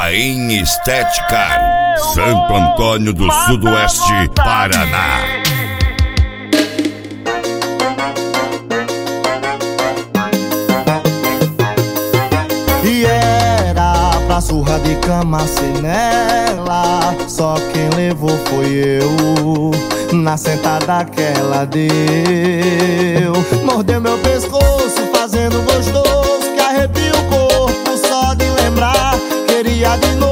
Paim Estética, Santo Antônio do Sudoeste, Paraná. E era pra surra de cama sem nela, só quem levou foi eu. Na sentada que ela deu, mordeu meu pescoço fazendo gostoso, que arrepia o corpo só de lembrar. Queria de novo